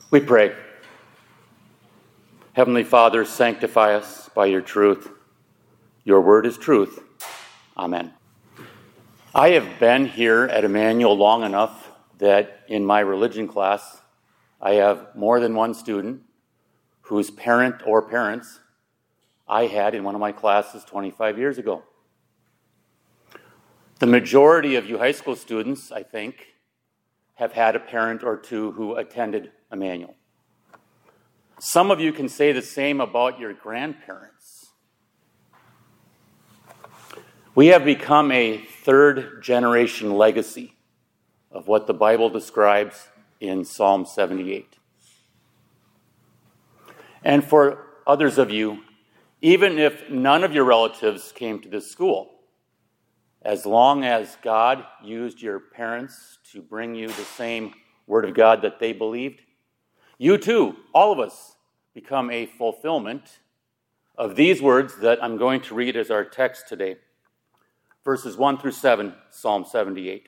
We pray. Heavenly Father, sanctify us by your truth. Your word is truth. Amen. I have been here at Emmanuel long enough that in my religion class, I have more than one student whose parent or parents I had in one of my classes 25 years ago. The majority of you high school students, I think, have had a parent or two who attended Emmanuel. Some of you can say the same about your grandparents. We have become a third-generation legacy of what the Bible describes in Psalm 78. And for others of you, even if none of your relatives came to this school, as long as God used your parents to bring you the same Word of God that they believed, you too, all of us, become a fulfillment of these words that I'm going to read as our text today. Verses 1 through 7, Psalm 78.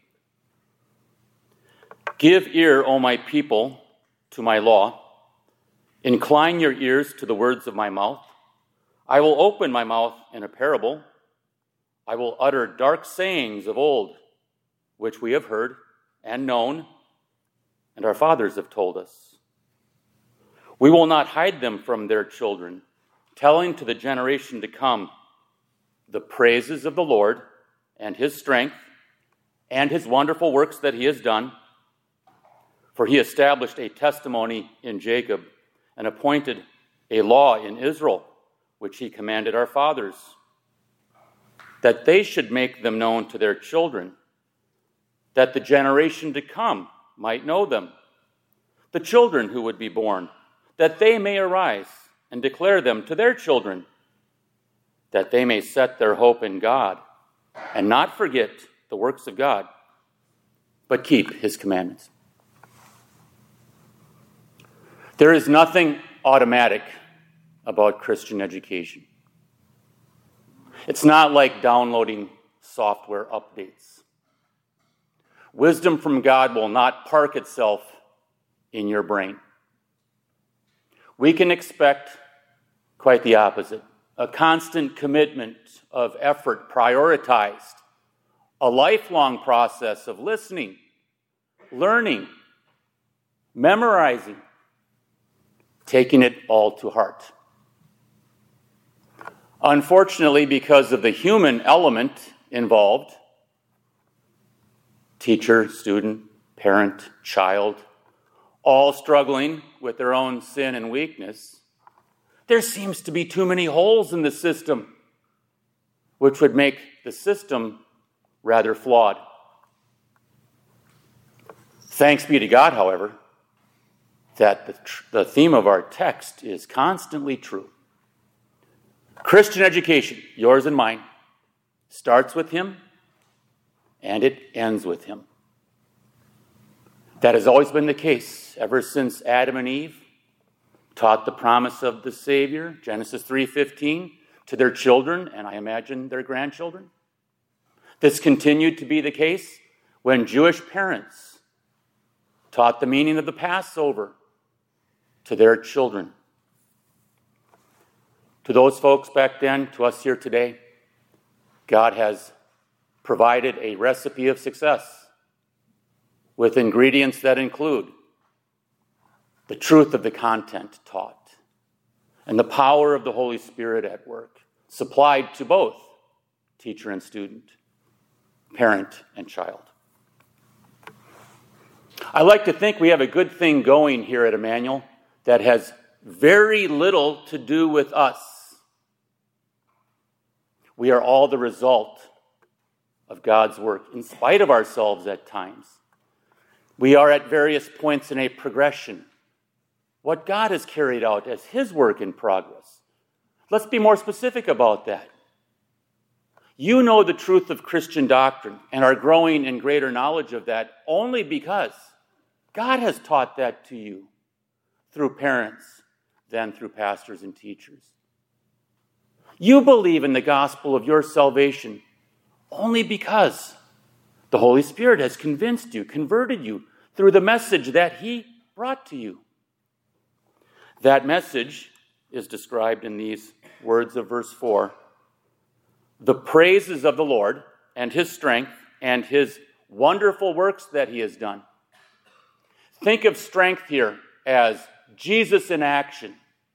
Give ear, O my people, to my law. Incline your ears to the words of my mouth. I will open my mouth in a parable. I will utter dark sayings of old, which we have heard and known, and our fathers have told us. We will not hide them from their children, telling to the generation to come the praises of the Lord and his strength and his wonderful works that he has done. For he established a testimony in Jacob and appointed a law in Israel, which he commanded our fathers, that they should make them known to their children, that the generation to come might know them, the children who would be born, that they may arise and declare them to their children, that they may set their hope in God and not forget the works of God, but keep his commandments. There is nothing automatic about Christian education. It's not like downloading software updates. Wisdom from God will not park itself in your brain. We can expect quite the opposite. A constant commitment of effort prioritized. A lifelong process of listening, learning, memorizing, taking it all to heart. Unfortunately, because of the human element involved, teacher, student, parent, child, all struggling with their own sin and weakness, there seems to be too many holes in the system, which would make the system rather flawed. Thanks be to God, however, that the theme of our text is constantly true. Christian education, yours and mine, starts with him and it ends with him. That has always been the case ever since Adam and Eve taught the promise of the Savior, Genesis 3:15, to their children, and I imagine their grandchildren. This continued to be the case when Jewish parents taught the meaning of the Passover to their children. To those folks back then, to us here today, God has provided a recipe of success with ingredients that include the truth of the content taught and the power of the Holy Spirit at work, supplied to both teacher and student, parent and child. I like to think we have a good thing going here at Emmanuel that has very little to do with us. We are all the result of God's work, in spite of ourselves at times. We are at various points in a progression. What God has carried out as his work in progress. Let's be more specific about that. You know the truth of Christian doctrine and are growing in greater knowledge of that only because God has taught that to you through parents, then through pastors and teachers. You believe in the gospel of your salvation only because the Holy Spirit has convinced you, converted you through the message that he brought to you. That message is described in these words of verse 4. The praises of the Lord and his strength and his wonderful works that he has done. Think of strength here as Jesus in action.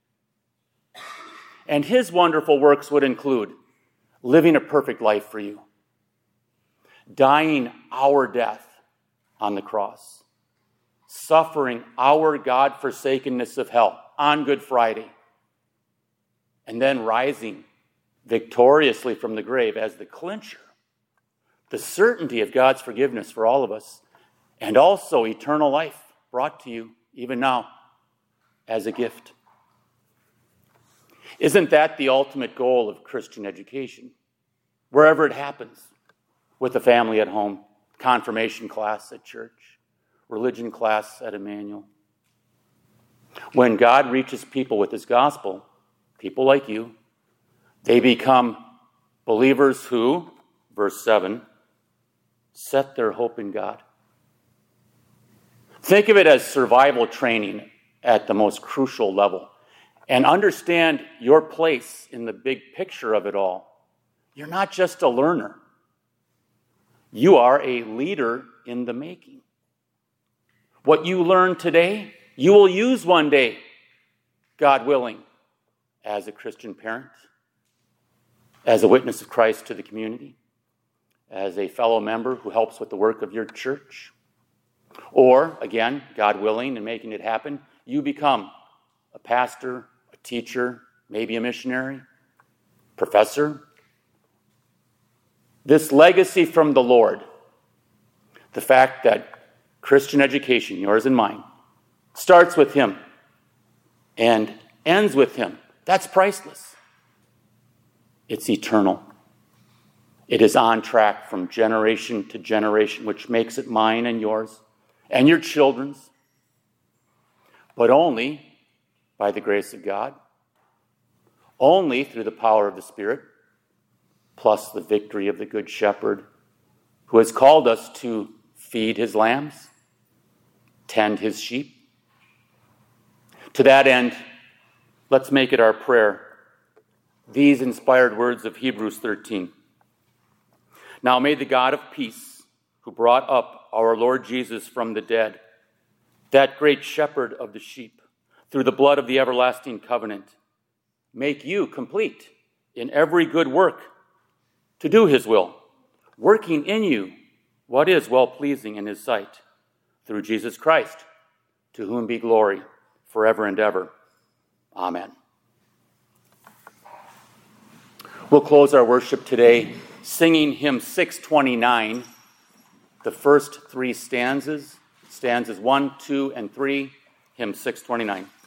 And his wonderful works would include living a perfect life for you, dying our death on the cross, suffering our God-forsakenness of hell on Good Friday, and then rising victoriously from the grave as the clincher, the certainty of God's forgiveness for all of us, and also eternal life brought to you even now as a gift. Isn't that the ultimate goal of Christian education? Wherever it happens, with the family at home, confirmation class at church, religion class at Emmanuel. When God reaches people with his gospel, people like you, they become believers who, verse 7, set their hope in God. Think of it as survival training at the most crucial level. And understand your place in the big picture of it all. You're not just a learner. You are a leader in the making. What you learn today, you will use one day, God willing, as a Christian parent, as a witness of Christ to the community, as a fellow member who helps with the work of your church. Or, again, God willing and making it happen, you become a pastor, a teacher, maybe a missionary, professor. This legacy from the Lord, the fact that Christian education, yours and mine, starts with him and ends with him, that's priceless. It's eternal. It is on track from generation to generation, which makes it mine and yours and your children's, but only by the grace of God, only through the power of the Spirit, plus the victory of the Good Shepherd, who has called us to feed his lambs, tend his sheep. To that end, let's make it our prayer, these inspired words of Hebrews 13. Now may the God of peace, who brought up our Lord Jesus from the dead, that great shepherd of the sheep, through the blood of the everlasting covenant, make you complete in every good work to do his will, working in you what is well-pleasing in his sight, through Jesus Christ, to whom be glory forever and ever. Amen. We'll close our worship today singing hymn 629, the first three stanzas 1, 2, and 3, hymn 629.